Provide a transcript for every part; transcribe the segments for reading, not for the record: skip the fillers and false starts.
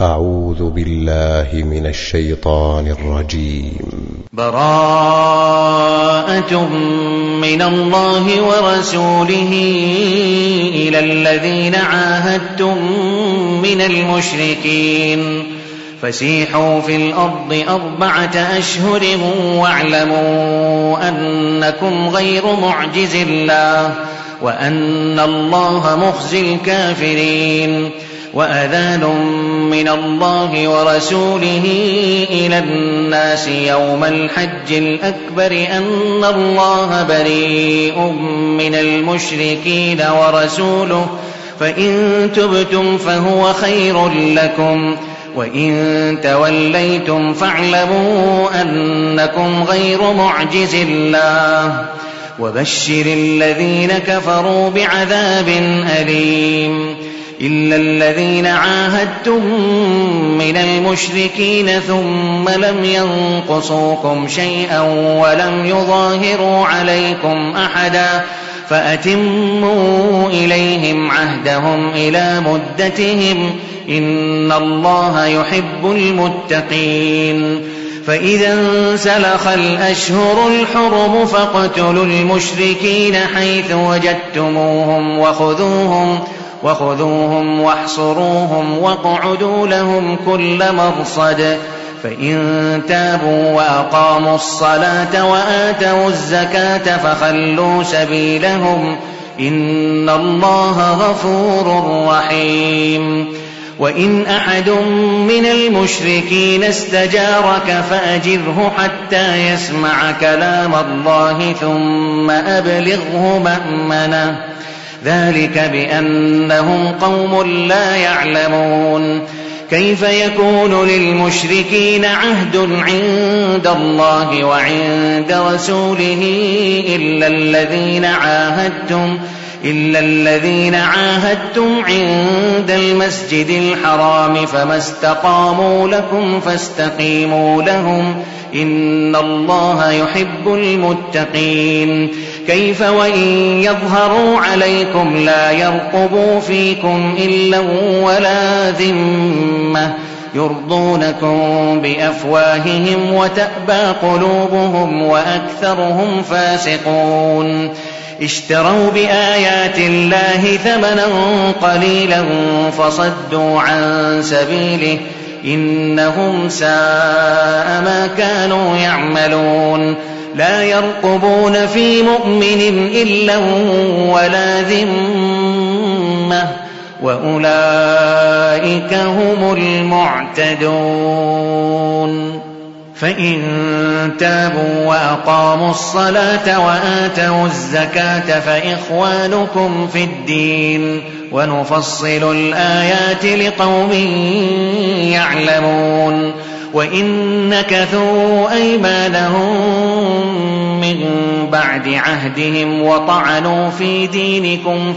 أعوذ بالله من الشيطان الرجيم. براءة من الله ورسوله إلى الذين عاهدتم من المشركين فسيحوا في الأرض 4 أشهر واعلموا أنكم غير معجز الله وأن الله مخزي الكافرين. وأذان من الله ورسوله إلى الناس يوم الحج الأكبر أن الله بريء من المشركين ورسوله فإن تبتم فهو خير لكم وإن توليتم فاعلموا أنكم غير معجز الله وبشر الذين كفروا بعذاب أليم. إلا الذين عاهدتم من المشركين ثم لم ينقصوكم شيئا ولم يظاهروا عليكم أحدا فأتموا إليهم عهدهم إلى مدتهم إن الله يحب المتقين. فإذا انسلخ الأشهر الحرم فاقتلوا المشركين حيث وجدتموهم وخذوهم واحصروهم واقعدوا لهم كل مرصد فإن تابوا وأقاموا الصلاة وآتوا الزكاة فخلوا سبيلهم إن الله غفور رحيم. وإن أحد من المشركين استجارك فأجره حتى يسمع كلام الله ثم أبلغه مأمنه ذلك بأنهم قوم لا يعلمون. كيف يكون للمشركين عهد عند الله وعند رسوله إلا الذين عاهدتم عند المسجد الحرام فما استقاموا لكم فاستقيموا لهم إن الله يحب المتقين. كيف وإن يظهروا عليكم لا يرقبوا فيكم إلا ولا ذمة يرضونكم بأفواههم وتأبى قلوبهم وأكثرهم فاسقون. اشتروا بآيات الله ثمنا قليلا فصدوا عن سبيله إنهم ساء ما كانوا يعملون. لا يرقبون في مؤمن إلا ولا ذمة وأولئك هم المعتدون. فإن تابوا وأقاموا الصلاة وآتوا الزكاة فإخوانكم في الدين ونفصل الآيات لقوم يعلمون. وإن نكثوا أيمانهم من بعد عهدهم وطعنوا في دينكم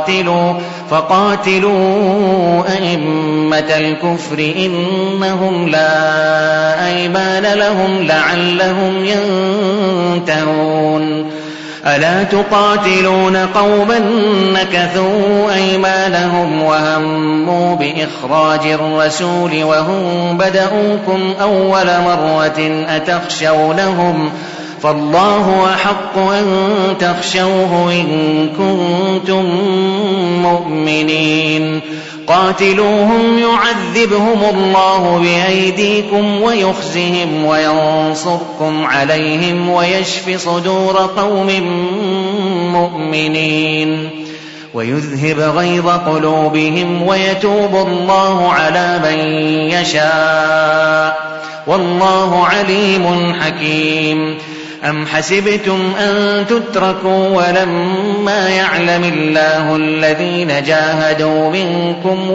فقاتلوا أئمة الكفر إنهم لا أيمان لهم لعلهم ينتهون. ألا تقاتلون قوما نكثوا أيمانهم وهموا بإخراج الرسول وهم بدؤوكم أول مرة أتخشونهم فالله أحق أن تخشوه إن كنتم مؤمنين. قاتلوهم يعذبهم الله بأيديكم ويخزهم وينصركم عليهم ويشف صدور قوم مؤمنين ويذهب غيظ قلوبهم ويتوب الله على من يشاء والله عليم حكيم. أم حسبتم أن تتركوا ولما يعلم الله الذين جاهدوا منكم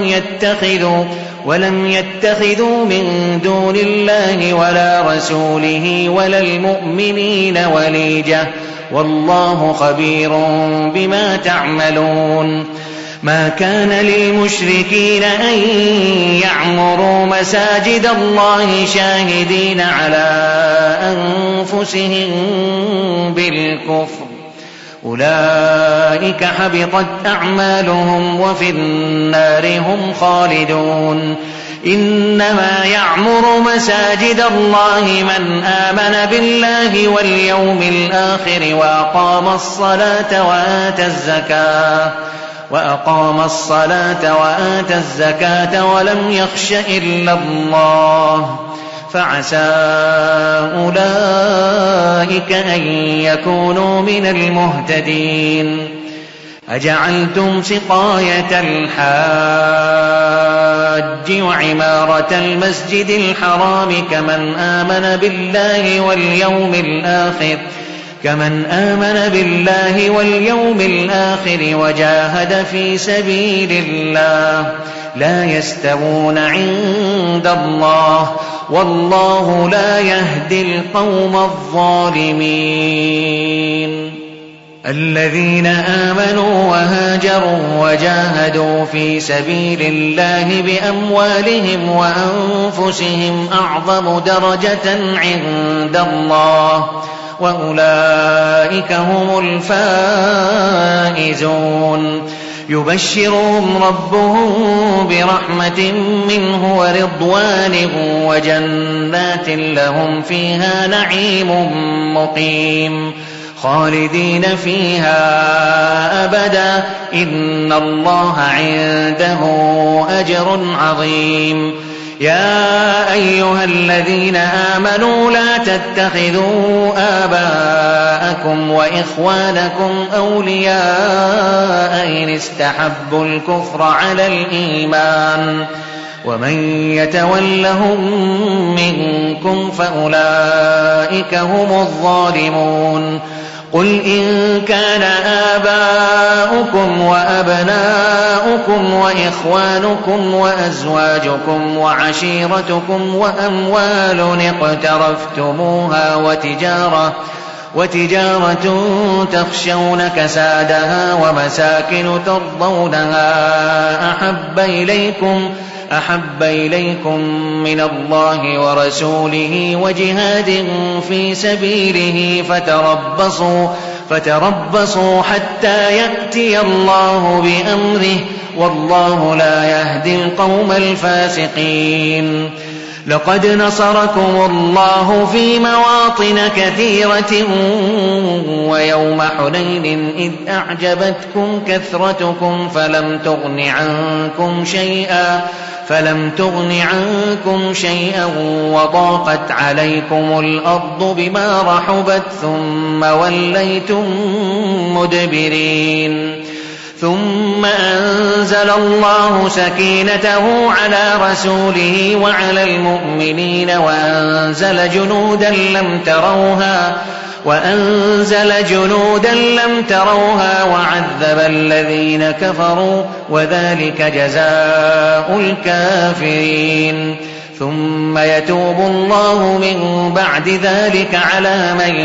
ولم يتخذوا من دون الله ولا رسوله ولا المؤمنين وليجة والله خبير بما تعملون. ما كان للمشركين أن يعمروا مساجد الله شاهدين على أنفسهم بالكفر أولئك حبطت أعمالهم وفي النار هم خالدون. إنما يعمر مساجد الله من آمن بالله واليوم الآخر وأقام الصلاة وآتى الزكاة ولم يخش إلا الله فعسى أولئك أن يكونوا من المهتدين. أجعلتم سقاية الحاج وعمارة المسجد الحرام كمن آمن بالله واليوم الآخر وجاهد في سبيل الله لا يستوون عند الله والله لا يهدي القوم الظالمين. الذين آمنوا وهاجروا وجاهدوا في سبيل الله بأموالهم وأنفسهم أعظم درجة عند الله وأولئك هم الفائزون. يبشرهم ربهم برحمة منه ورضوان وجنات لهم فيها نعيم مقيم خالدين فيها أبدا إن الله عنده أجر عظيم. يا أيها الذين آمنوا لا تتخذوا آباءكم وإخوانكم أولياء إن استحبوا الكفر على الإيمان ومن يتولهم منكم فأولئك هم الظالمون. قل إن كان آباؤكم وأبناؤكم وإخوانكم وأزواجكم وعشيرتكم وأموال اقترفتموها وتجارة تخشون كسادها ومساكن ترضونها أحب إليكم من الله ورسوله وجهاد في سبيله فتربصوا حتى يأتي الله بأمره والله لا يهدي القوم الفاسقين. لقد نصركم الله في مواطن كثيرة ويوم حنين إذ أعجبتكم كثرتكم فلم تغن عنكم شيئا وضاقت عليكم الأرض بما رحبت ثم وليتم مدبرين. ثم أنزل الله سكينته على رسوله وعلى المؤمنين وأنزل جنودا لم تروها وعذب الذين كفروا وذلك جزاء الكافرين. ثم يتوب الله من بعد ذلك على من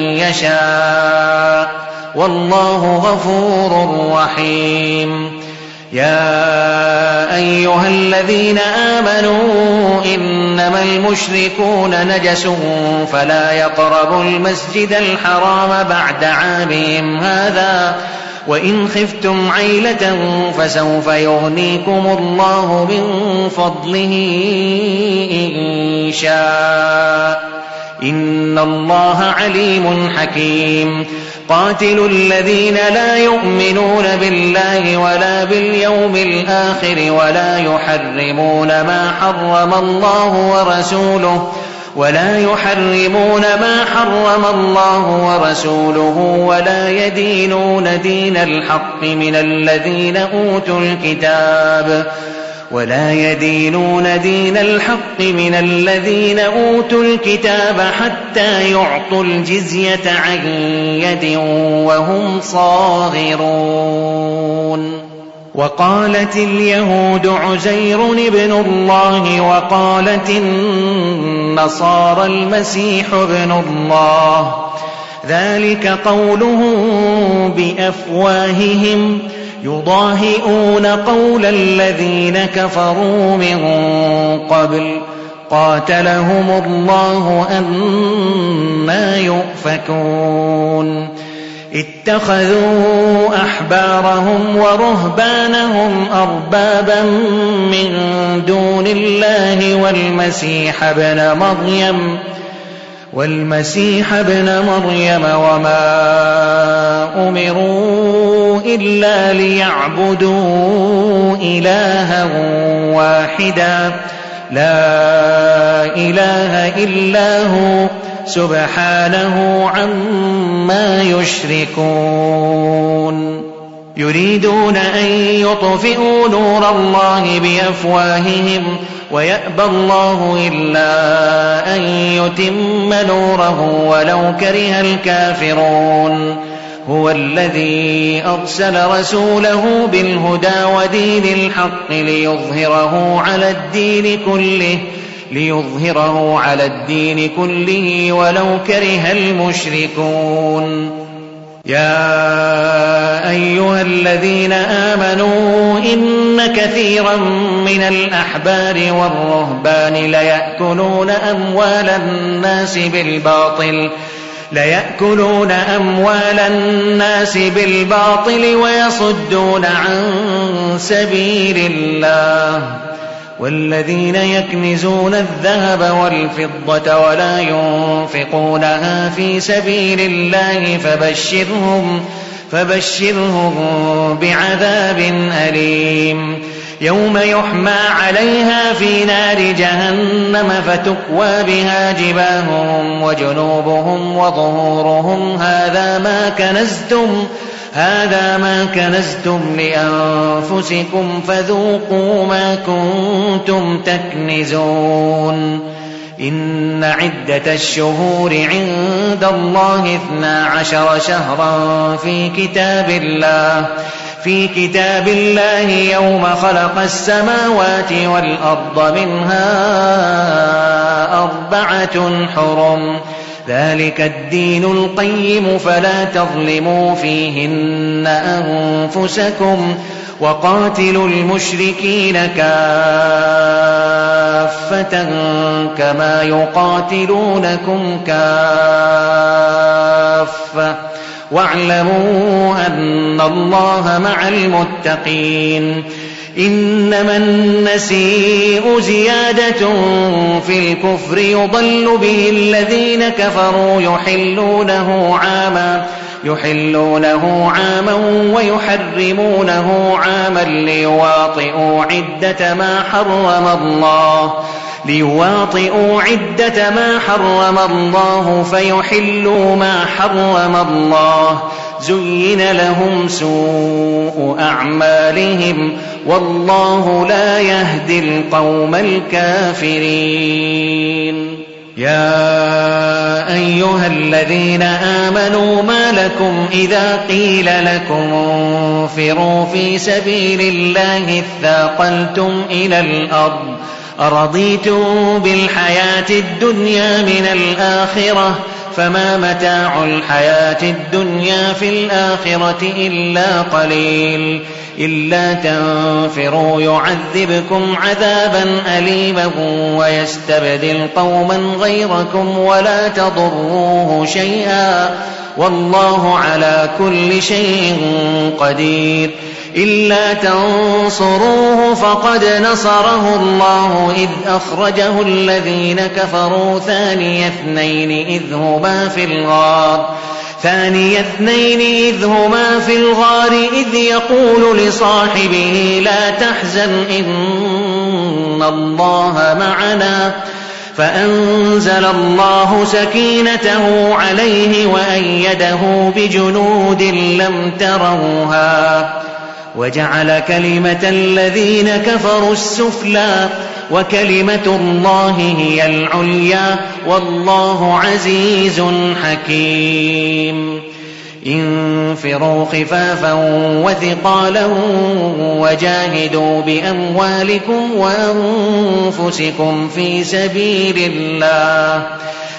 يشاء والله غفور رحيم. يا أيها الذين آمنوا إنما المشركون نجس فلا يقربوا المسجد الحرام بعد عامهم هذا وإن خفتم عيلة فسوف يغنيكم الله من فضله إن شاء إن الله عليم حكيم. قاتلوا الذين لا يؤمنون بالله ولا باليوم الآخر ولا يحرمون ما حرم الله ورسوله ولا يدينون دين الحق من الذين أوتوا الكتاب حتى يعطوا الجزية عن يد وهم صاغرون. وقالت اليهود عزير ابن الله وقالت النصارى المسيح ابن الله ذلك قولهم بأفواههم يضاهئون قول الذين كفروا من قبل قاتلهم الله أنى يؤفكون. اتخذوا أحبارهم ورهبانهم أربابا من دون الله والمسيح ابن مريم وما أمروا إلا ليعبدوا إلها واحدا لا إله إلا هو سبحانه عما يشركون يريدون أن يطفئوا نور الله بأفواههم ويأبى الله إلا أن يتم نوره ولو كره الكافرون هو الذي أرسل رسوله بالهدى ودين الحق ليظهره على الدين كله ولو كره المشركون يا أيها الذين آمنوا إن كثيرا من الأحبار والرهبان ليأكلون أموال الناس بالباطل ويصدون عن سبيل الله والذين يكنزون الذهب والفضة ولا ينفقونها في سبيل الله فبشرهم بعذاب أليم يوم يحمى عليها في نار جهنم فتكوى بها جباههم وجنوبهم وظهورهم هذا ما كنزتم لأنفسكم فذوقوا ما كنتم تكنزون إن عدة الشهور عند الله 12 شهرا في كتاب الله يوم خلق السماوات والأرض منها 4 حرم ذلك الدين القيم فلا تظلموا فيهن أنفسكم وقاتلوا المشركين كافة كما يقاتلونكم كافة واعلموا أن الله مع المتقين إنما النسيء زيادة في الكفر يضل به الذين كفروا يحلونه عاما ويحرمونه عاما ليواطئوا عدة ما حرم الله فيحلوا ما حرم الله زين لهم سوء أعمالهم والله لا يهدي القوم الكافرين يا أيها الذين آمنوا ما لكم إذا قيل لكم انفروا في سبيل الله اثاقلتم إلى الأرض أرضيتم بالحياة الدنيا من الآخرة فما متاع الحياة الدنيا في الآخرة إلا قليل إلا تنفروا يعذبكم عذابا أليما ويستبدل قوما غيركم ولا تضروه شيئا والله على كل شيء قدير إلا تنصروه فقد نصره الله إذ أخرجه الذين كفروا ثاني اثنين إذ هما في الغار إذ يقول لصاحبه لا تحزن إن الله معنا فأنزل الله سكينته عليه وأيده بجنود لم تروها وجعل كلمة الذين كفروا السفلى وكلمة الله هي العليا والله عزيز حكيم انفروا خفافا وثقالا وجاهدوا بأموالكم وأنفسكم في سبيل الله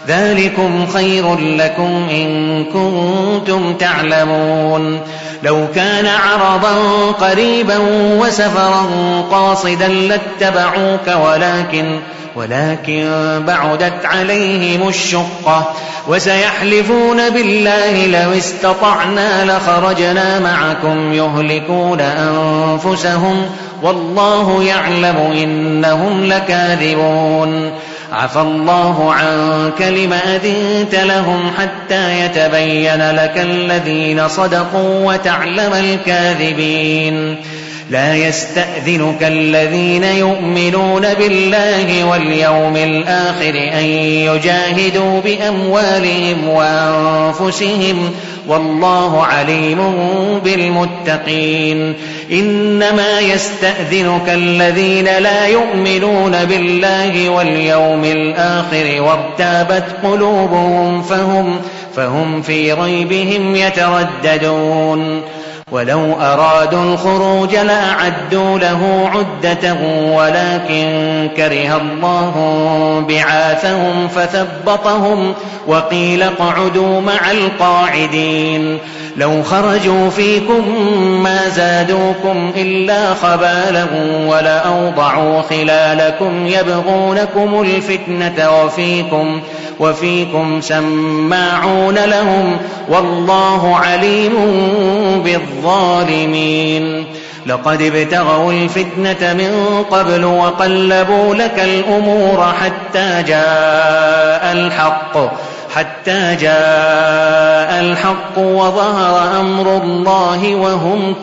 ذلكم خير لكم إن كنتم تعلمون. لو كان عرضا قريبا وسفرا قاصدا لاتبعوك ولكن بعدت عليهم الشقة وسيحلفون بالله لو استطعنا لخرجنا معكم يهلكون أنفسهم والله يعلم إنهم لكاذبون. عفى الله عنك لما أذنت لهم حتى يتبين لك الذين صدقوا وتعلم الكاذبين. لا يستأذنك الذين يؤمنون بالله واليوم الآخر أن يجاهدوا بأموالهم وأنفسهم والله عليم بالمتقين. إنما يستأذنك الذين لا يؤمنون بالله واليوم الآخر وارتابت قلوبهم فهم في ريبهم يترددون. ولو أرادوا الخروج لأعدوا له عدة ولكن كره الله بعاثهم فثبطهم وقيل اقعدوا مع القاعدين. لو خرجوا فيكم ما زادوكم إلا خبالا ولأوضعوا خلالكم يبغونكم الفتنة وفيكم سماعون لهم والله عليم بالظالمين. لقد ابتغوا الفتنة من قبل وقلبوا لك الأمور حتى جاء الحق وظهر أمر الله وهم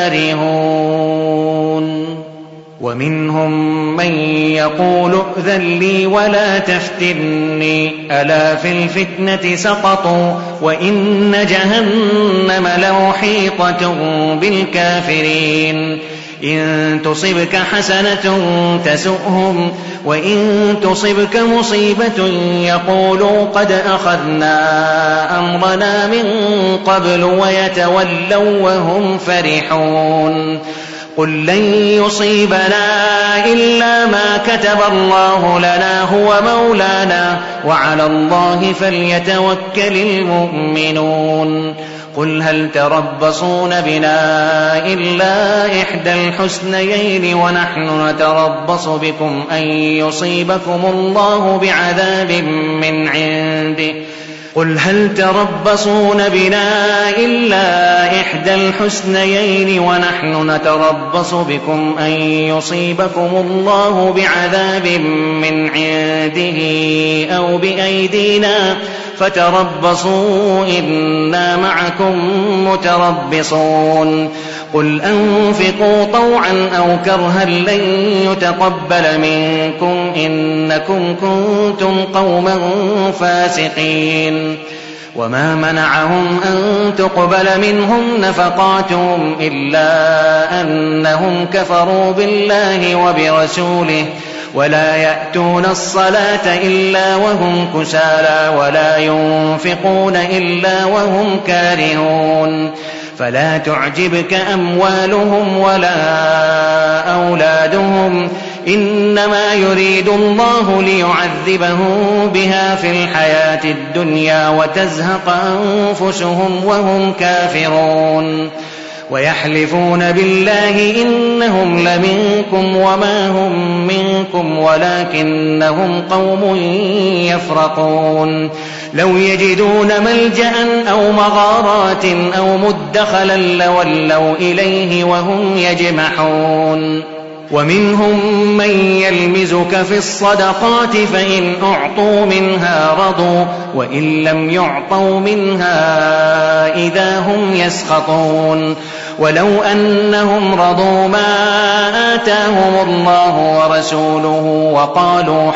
كارهون. ومنهم من يقول ائذن لي ولا تفتني ألا في الفتنة سقطوا وإن جهنم لمحيطة بالكافرين. إن تصبك حسنة تسؤهم وإن تصبك مصيبة يقولوا قد أخذنا أمرنا من قبل ويتولوا وهم فرحون. قل لن يصيبنا إلا ما كتب الله لنا هو مولانا وعلى الله فليتوكل المؤمنون. قل هل تربصون بنا إلا إحدى الحسنيين ونحن نتربص بكم أن يصيبكم الله بعذاب من عنده. قل هل تربصون بنا إلا إحدى الحسنيين ونحن نتربص بكم أن يصيبكم الله بعذاب من عنده أو بأيدينا فتربصوا إنا معكم متربصون. قل أنفقوا طوعا أو كرها لن يتقبل منكم إنكم كنتم قوما فاسقين. وما منعهم أن تقبل منهم نفقاتهم إلا أنهم كفروا بالله وبرسوله ولا يأتون الصلاة إلا وهم كسالى ولا ينفقون إلا وهم كارهون. فلا تعجبك أموالهم ولا أولادهم إنما يريد الله ليعذبهم بها في الحياة الدنيا وتزهق أنفسهم وهم كافرون. ويحلفون بالله إنهم لمنكم وما هم منكم ولكنهم قوم يفرقون. لو يجدون ملجأ أو مغارات أو مدخلا لولوا إليه وهم يجمحون. ومنهم من يلمزك في الصدقات فإن أعطوا منها رضوا وإن لم يعطوا منها إذا هم يسخطون. ولو أنهم رضوا ما آتاهم الله ورسوله وقالوا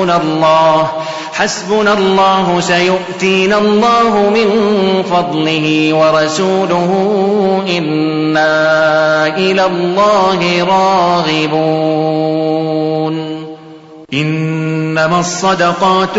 حسبنا الله سيؤتينا الله من فضله ورسوله إنا إلى الله راغبون. إنما الصدقات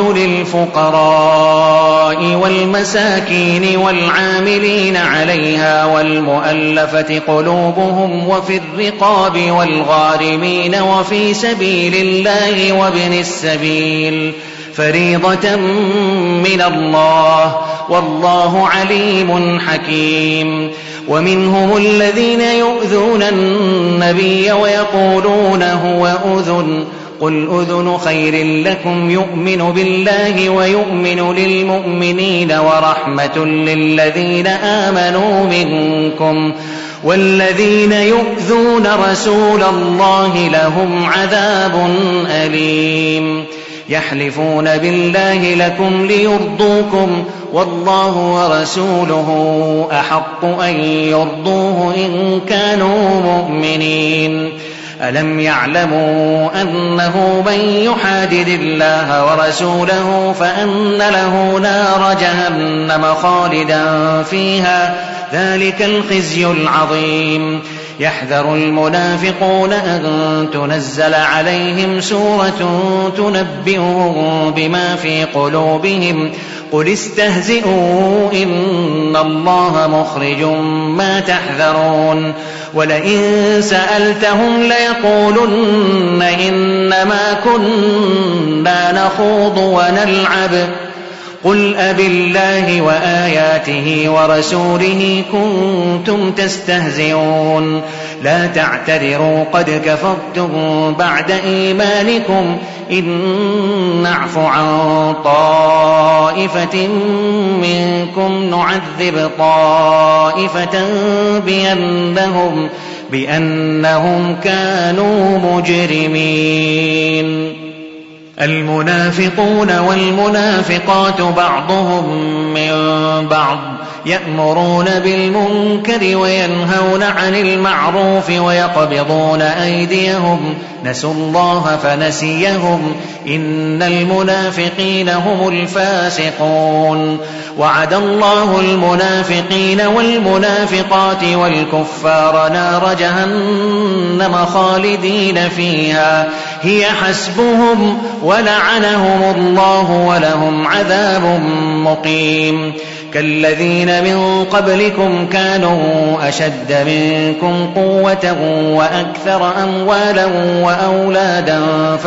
للفقراء والمساكين والعاملين عليها والمؤلفة قلوبهم وفي الرقاب والغارمين وفي سبيل الله وابن السبيل فريضة من الله والله عليم حكيم. ومنهم الذين يؤذون النبي ويقولون هو أذن قل أذن خير لكم يؤمن بالله ويؤمن للمؤمنين ورحمة للذين آمنوا منكم والذين يؤذون رسول الله لهم عذاب أليم. يحلفون بالله لكم ليرضوكم والله ورسوله أحق أن يرضوه إن كانوا مؤمنين. ألم يعلموا أنه من يحادد الله ورسوله فأن له نار جهنم خالدا فيها ذلك الخزي العظيم. يحذر المنافقون أن تنزل عليهم سورة تنبئهم بما في قلوبهم قل استهزئوا إن الله مخرج ما تحذرون. ولئن سألتهم ليقولن إنما كنا نخوض ونلعب قل أبالله وآياته ورسوله كنتم تستهزئون لا تعتذروا قد كفرتم بعد إيمانكم إن نعف عن طائفة منكم نعذب طائفة بأنهم كانوا مجرمين. المنافقون والمنافقات بعضهم من بعض يأمرون بالمنكر وينهون عن المعروف ويقبضون أيديهم نسوا الله فنسيهم إن المنافقين هم الفاسقون. وعد الله المنافقين والمنافقات والكفار نار جهنم خالدين فيها هي حسبهم ولعنهم الله ولهم عذاب مقيم. كالذين من قبلكم كانوا أشد منكم قوة وأكثر أموالا وأولادا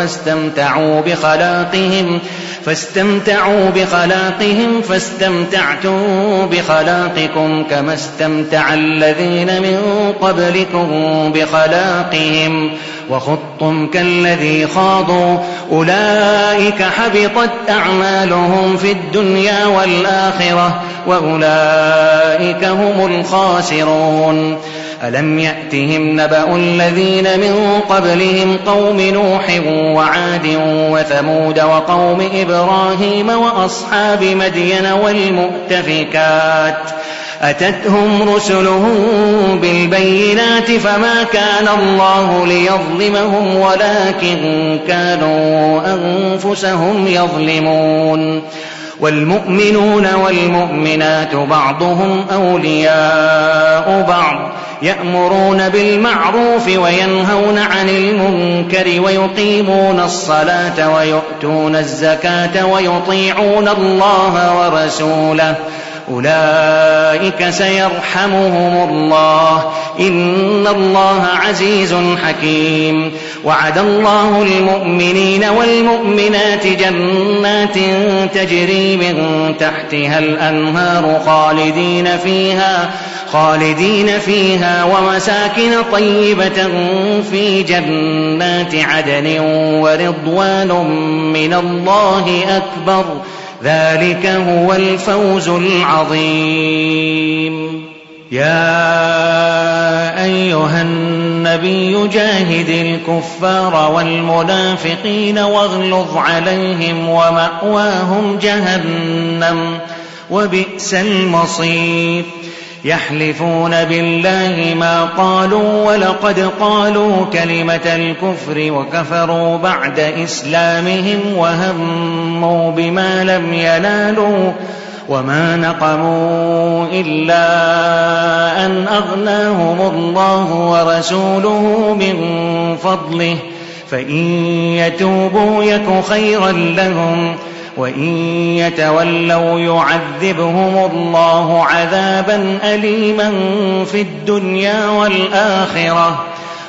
فاستمتعوا بخلاقهم فاستمتعتم بخلاقكم كما استمتع الذين من قبلكم بخلاقهم وخضتم كالذي خاضوا أولئك حبطت أعمالهم في الدنيا والآخرة وأولئك هم الخاسرون. ألم يأتهم نبأ الذين من قبلهم قوم نوح وعاد وثمود وقوم إبراهيم وأصحاب مدين والمؤتفكات أتتهم رسلهم بالبينات فما كان الله ليظلمهم ولكن كانوا أنفسهم يظلمون. والمؤمنون والمؤمنات بعضهم أولياء بعض يأمرون بالمعروف وينهون عن المنكر ويقيمون الصلاة ويؤتون الزكاة ويطيعون الله ورسوله أولئك سيرحمهم الله إن الله عزيز حكيم. وعد الله المؤمنين والمؤمنات جنات تجري من تحتها الأنهار خالدين فيها ومساكن طيبة في جنات عدن ورضوان من الله أكبر ذلك هو الفوز العظيم. يا أيها النبي جاهد الكفار والمنافقين واغلظ عليهم ومأواهم جهنم وبئس المصير. يحلفون بالله ما قالوا ولقد قالوا كلمة الكفر وكفروا بعد إسلامهم وهموا بما لم ينالوا وما نقموا إلا أن أغناهم الله ورسوله من فضله فإن يتوبوا يك خيرا لهم وإن يتولوا يعذبهم الله عذابا أليما في الدنيا والآخرة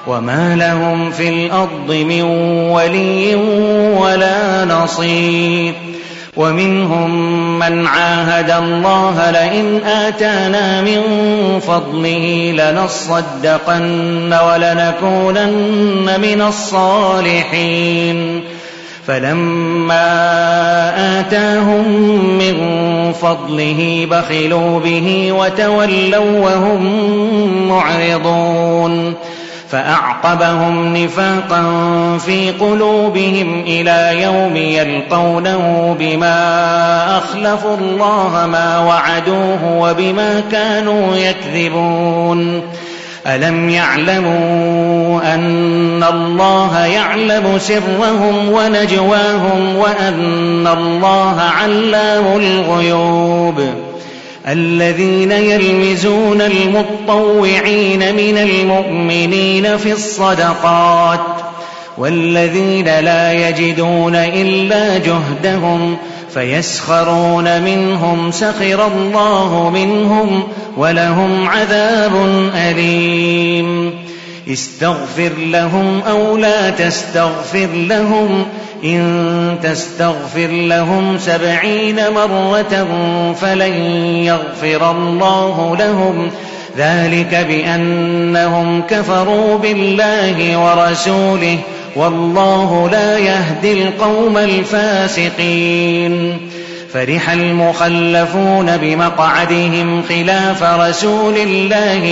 وما لهم في الأرض من ولي ولا نصير. ومنهم من عاهد الله لئن آتانا من فضله لنصدقن ولنكونن من الصالحين. فلما آتاهم من فضله بخلوا به وتولوا وهم معرضون. فأعقبهم نفاقا في قلوبهم إلى يوم يلقونه بما أخلفوا الله ما وعدوه وبما كانوا يكذبون. ألم يعلموا أن الله يعلم سرهم ونجواهم وأن الله علام الغيوب. الذين يلمزون المطوعين من المؤمنين في الصدقات والذين لا يجدون إلا جهدهم فيسخرون منهم سخر الله منهم ولهم عذاب أليم. استغفر لهم أو لا تستغفر لهم إن تستغفر لهم 70 مرة فلن يغفر الله لهم ذلك بأنهم كفروا بالله ورسوله والله لا يهدي القوم الفاسقين. فرح المخلفون بمقعدهم خلاف رسول الله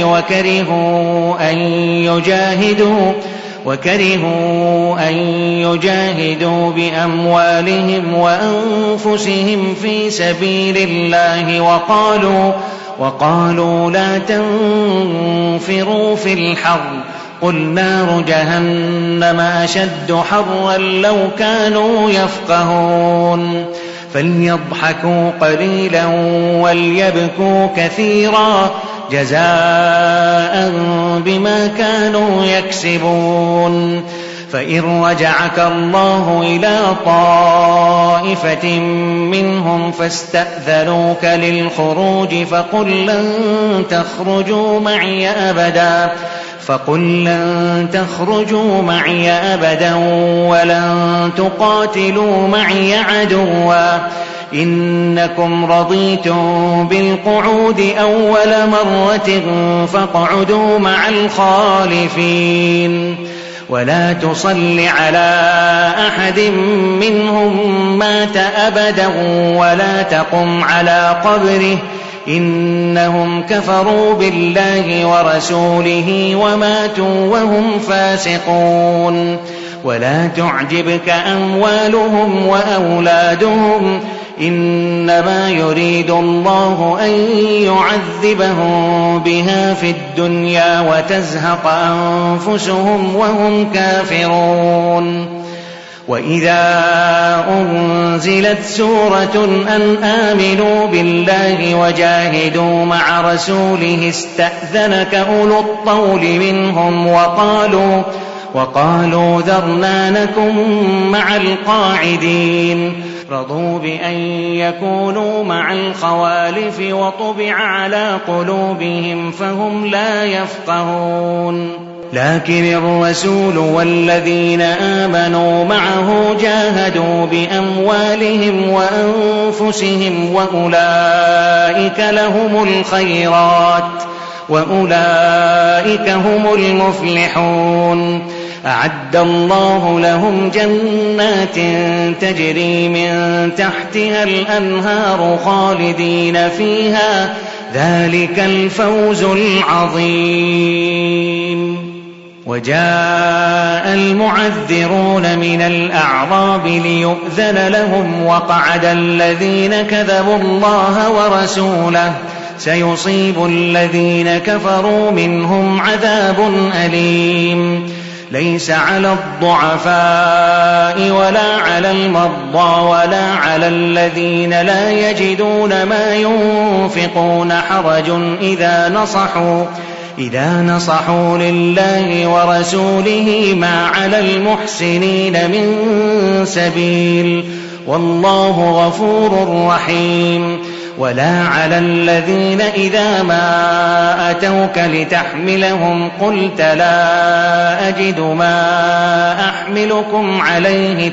وكرهوا أن يجاهدوا بأموالهم وأنفسهم في سبيل الله وقالوا لا تنفروا في الحر قل نار جهنم أشد حرا لو كانوا يفقهون. فليضحكوا قليلا وليبكوا كثيرا جزاء بما كانوا يكسبون. فإن رجعك الله إلى طائفة منهم فاستأذنوك للخروج فقل لن تخرجوا معي أبدا ولن تقاتلوا معي عدوا إنكم رضيتم بالقعود أول مرة فاقعدوا مع الخالفين. ولا تصل على أحد منهم مات أبدا ولا تقم على قبره إنهم كفروا بالله ورسوله وماتوا وهم فاسقون. ولا تعجبك أموالهم وأولادهم إنما يريد الله أن يعذبهم بها في الدنيا وتزهق أنفسهم وهم كافرون. وإذا أنزلت سورة أن آمنوا بالله وجاهدوا مع رسوله استأذنك أولو الطول منهم وقالوا ذرنا نكن مع القاعدين. رضوا بأن يكونوا مع الخوالف وطبع على قلوبهم فهم لا يفقهون. لكن الرسول والذين آمنوا معه جاهدوا بأموالهم وأنفسهم وأولئك لهم الخيرات وأولئك هم المفلحون. أعد الله لهم جنات تجري من تحتها الأنهار خالدين فيها ذلك الفوز العظيم. وجاء المعذرون من الأعراب ليؤذن لهم وقعد الذين كذبوا الله ورسوله سيصيب الذين كفروا منهم عذاب أليم. ليس على الضعفاء ولا على المرضى ولا على الذين لا يجدون ما ينفقون حرج إذا نصحوا لله ورسوله ما على المحسنين من سبيل والله غفور رحيم. ولا على الذين إذا ما أتوك لتحملهم قلت لا أجد ما أحملكم عليه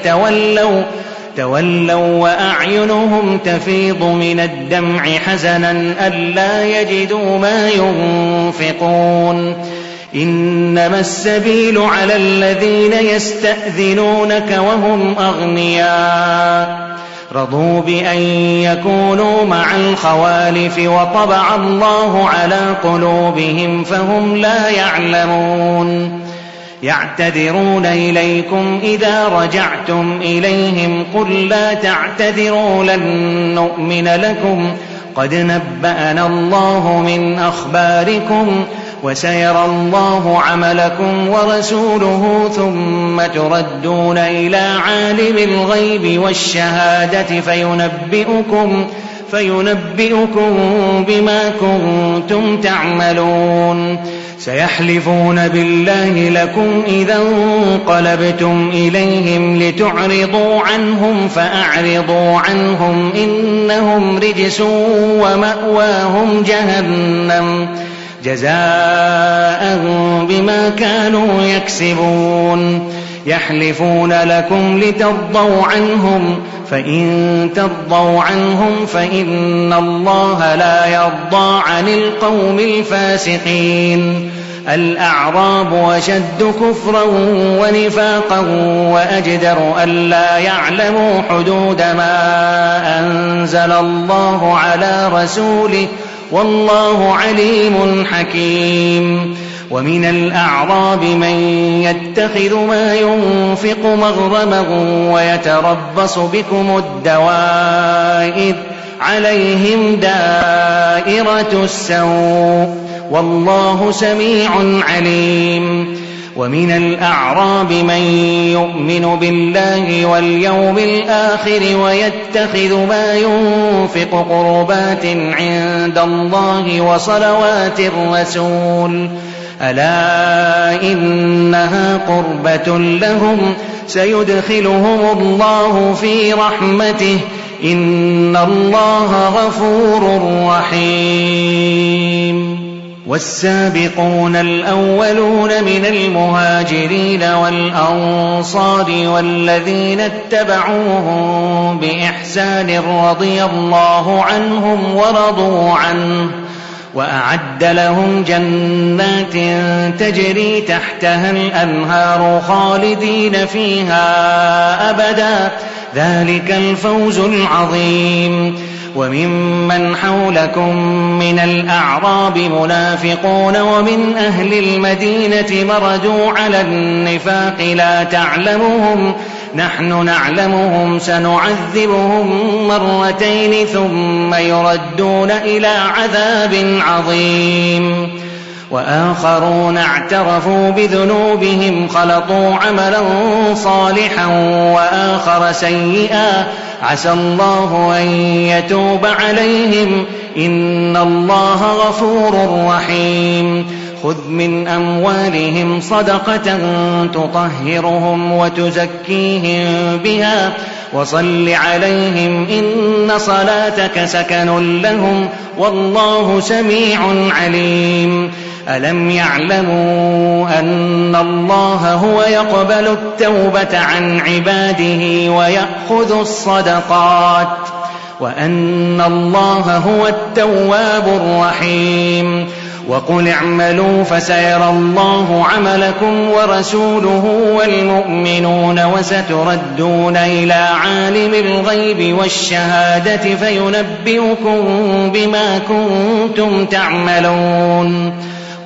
تولوا وأعينهم تفيض من الدمع حزنا ألا يجدوا ما ينفقون. إنما السبيل على الذين يستأذنونك وهم أغنياء رضوا بأن يكونوا مع الخوالف وطبع الله على قلوبهم فهم لا يعلمون. يعتذرون إليكم إذا رجعتم إليهم قل لا تعتذروا لن نؤمن لكم قد نبأنا الله من أخباركم وسيرى الله عملكم ورسوله ثم تردون إلى عالم الغيب والشهادة فينبئكم بما كنتم تعملون. سيحلفون بالله لكم إذا انقلبتم إليهم لتعرضوا عنهم فأعرضوا عنهم إنهم رجس ومأواهم جهنم جزاء بما كانوا يكسبون. يحلفون لكم لترضوا عنهم فإن ترضوا عنهم فإن الله لا يرضى عن القوم الفاسقين. الأعراب أشد كفرا ونفاقا وأجدر ألا يعلموا حدود ما أنزل الله على رسوله والله عليم حكيم. ومن الأعراب من يتخذ ما ينفق مغرما ويتربص بكم الدوائر عليهم دائرة السوء والله سميع عليم. ومن الأعراب من يؤمن بالله واليوم الآخر ويتخذ ما ينفق قربات عند الله وصلوات الرسول ألا إنها قربة لهم سيدخلهم الله في رحمته إن الله غفور رحيم. والسابقون الأولون من المهاجرين والأنصار والذين اتبعوهم بإحسان رضي الله عنهم ورضوا عنه وأعد لهم جنات تجري تحتها الأنهار خالدين فيها أبدا ذلك الفوز العظيم. وممن حولكم من الأعراب منافقون ومن أهل المدينة مردوا على النفاق لا تعلمهم نحن نعلمهم سنعذبهم مرتين ثم يردون إلى عذاب عظيم. وآخرون اعترفوا بذنوبهم خلطوا عملا صالحا وآخر سيئا عسى الله أن يتوب عليهم إن الله غفور رحيم. خذ من أموالهم صدقة تطهرهم وتزكيهم بها وصل عليهم إن صلاتك سكن لهم والله سميع عليم. ألم يعلموا أن الله هو يقبل التوبة عن عباده ويأخذ الصدقات وأن الله هو التواب الرحيم. وقل اعملوا فسيرى الله عملكم ورسوله والمؤمنون وستردون إلى عالم الغيب والشهادة فينبئكم بما كنتم تعملون.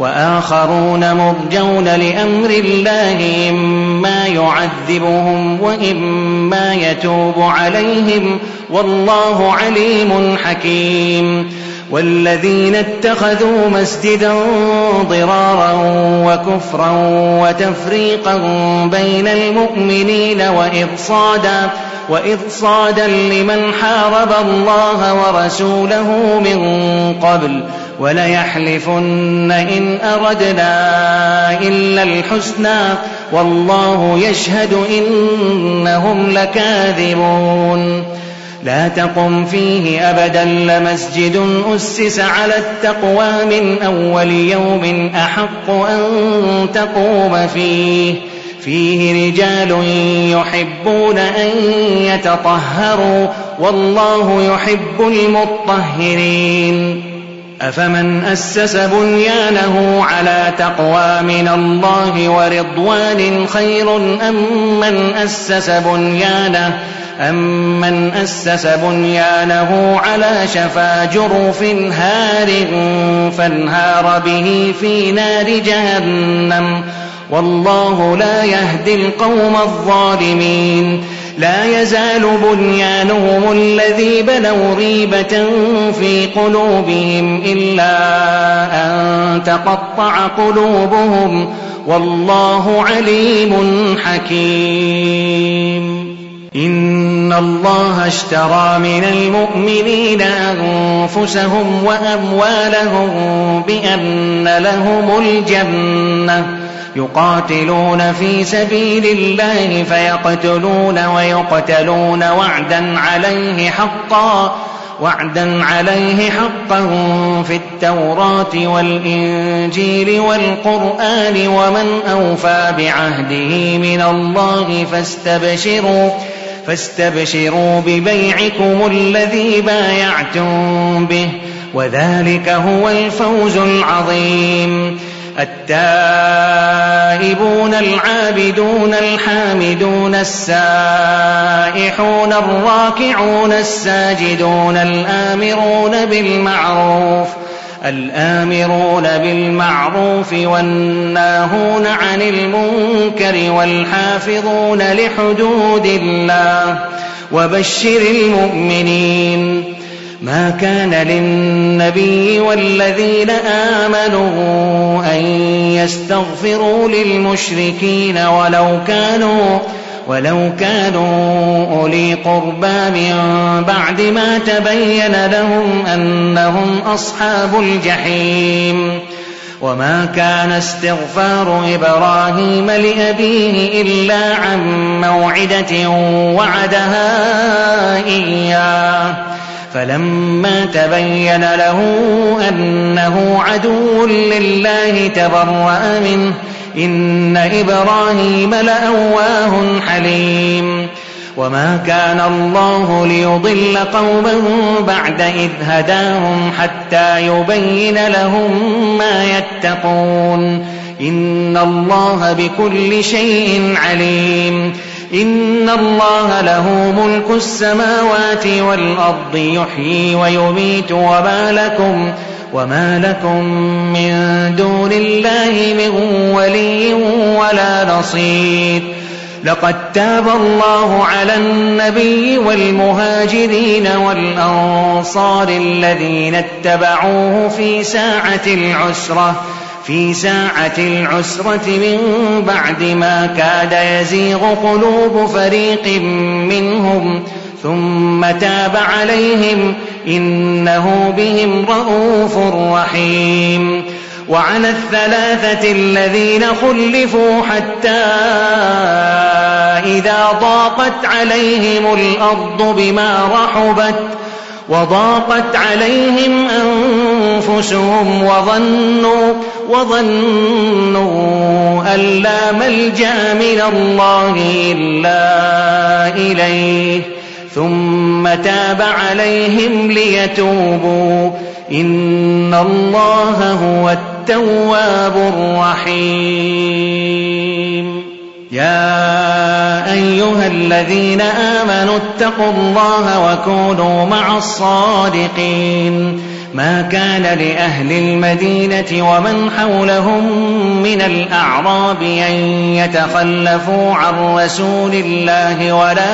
وآخرون مرجون لأمر الله إما يعذبهم وإما يتوب عليهم والله عليم حكيم. والذين اتخذوا مسجدا ضرارا وكفرا وتفريقا بين المؤمنين وإرصادا لمن حارب الله ورسوله من قبل وليحلفن إن أردنا إلا الحسنى والله يشهد إنهم لكاذبون لا تقم فيه أبدا لمسجد أسس على التقوى من أول يوم أحق أن تقوم فيه رجال يحبون أن يتطهروا والله يحب المطهرين أفمن أسس بنيانه على تقوى من الله ورضوان خير أمن أسس بنيانه على شفا جرف هار فانهار به في نار جهنم والله لا يهدي القوم الظالمين لا يزال بنيانهم الذي بنوا ريبة في قلوبهم إلا أن تقطع قلوبهم والله عليم حكيم إن الله اشترى من المؤمنين أنفسهم وأموالهم بأن لهم الجنة يقاتلون في سبيل الله فيقتلون ويقتلون وعدا عليه حقا في التوراة والإنجيل والقرآن ومن أوفى بعهده من الله فاستبشروا ببيعكم الذي بايعتم به وذلك هو الفوز العظيم التائبون العابدون الحامدون السائحون الراكعون الساجدون الآمرون بالمعروف والناهون عن المنكر والحافظون لحدود الله وبشر المؤمنين ما كان للنبي والذين آمنوا أن يستغفروا للمشركين ولو كانوا أولي قربى من بعد ما تبين لهم أنهم أصحاب الجحيم وما كان استغفار إبراهيم لأبيه إلا عن موعدة وعدها إياه فلما تبين له أنه عدو لله تبرأ منه إن إبراهيم لأواه حليم وما كان الله ليضل قومه بعد إذ هداهم حتى يبين لهم ما يتقون إن الله بكل شيء عليم إن الله له ملك السماوات والأرض يحيي ويميت وما لكم من دون الله من ولي ولا نصير لقد تاب الله على النبي والمهاجرين والأنصار الذين اتبعوه في ساعة العسرة من بعد ما كاد يزيغ قلوب فريق منهم ثم تاب عليهم إنه بهم رءوف رحيم وعلى الثلاثة الذين خلفوا حتى إذا ضاقت عليهم الأرض بما رحبت وضاقت عليهم أنفسهم وظنوا أن لا ملجأ من الله إلا إليه ثم تاب عليهم ليتوبوا إن الله هو التواب الرحيم يا أيها الذين آمنوا اتقوا الله وكونوا مع الصادقين ما كان لأهل المدينة ومن حولهم من الأعراب أن يتخلفوا عن رسول الله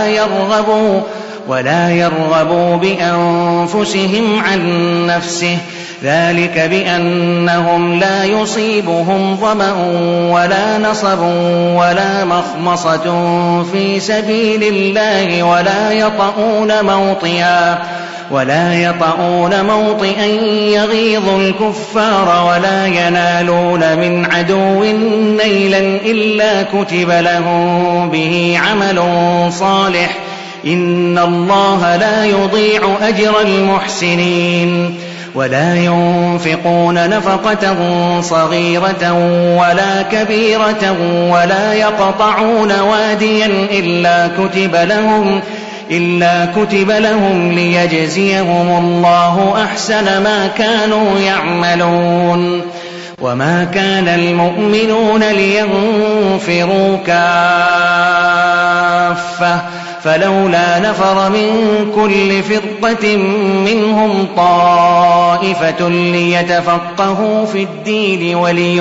ولا يرغبوا بأنفسهم عن نفسه ذلك بأنهم لا يصيبهم ظمأ ولا نصب ولا مخمصة في سبيل الله ولا يطؤون موطئا يغيظ الكفار ولا ينالون من عدو نيلا إلا كتب لهم به عمل صالح إن الله لا يضيع أجر المحسنين ولا ينفقون نفقة صغيرة ولا كبيرة ولا يقطعون واديا إلا كتب لهم ليجزيهم الله أحسن ما كانوا يعملون وما كان المؤمنون لينفروا كافة فلولا نفر من كل فرقة منهم طائفة ليتفقهوا في الدين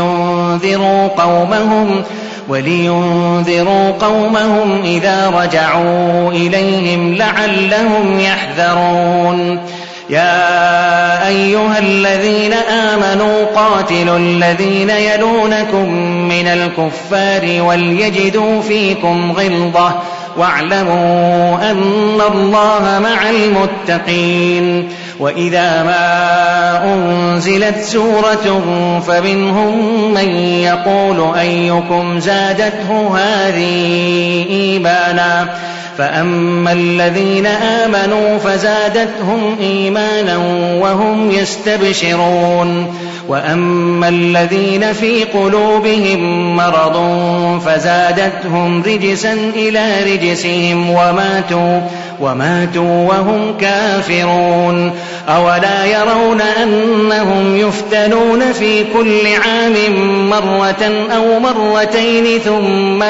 ولينذروا قومهم إذا رجعوا إليهم لعلهم يحذرون يا أيها الذين آمنوا قاتلوا الذين يلونكم من الكفار وليجدوا فيكم غلظة واعلموا أن الله مع المتقين وإذا ما أنزلت سورة فمنهم من يقول أيكم زادته هذه إيمانا فأما الذين آمنوا فزادتهم إيمانا وهم يستبشرون وأما الذين في قلوبهم مرض فزادتهم رجسا إلى رجسهم وماتوا وهم كافرون أولا يرون أنهم يفتنون في كل عام مرة أو مرتين ثم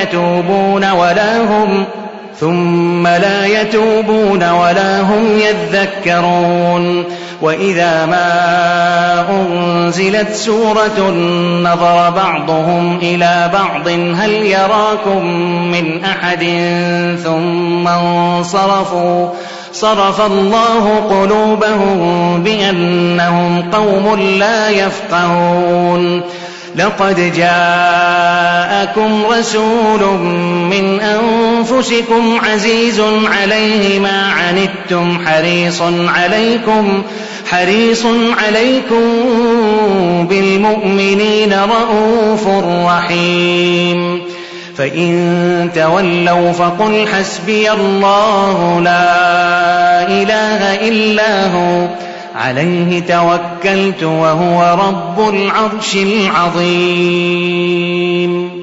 لا يتوبون ولا هم يذكرون وإذا ما أنزلت سورة نظر بعضهم إلى بعض هل يراكم من أحد ثم انصرفوا صرف الله قلوبهم بأنهم قوم لا يفقهون لقد جاءكم رسول من أنفسكم عزيز عليه ما عنتم حريص عليكم بالمؤمنين رءوف رحيم فإن تولوا فقل حسبي الله لا إله إلا هو عليه توكلت وهو رب العرش العظيم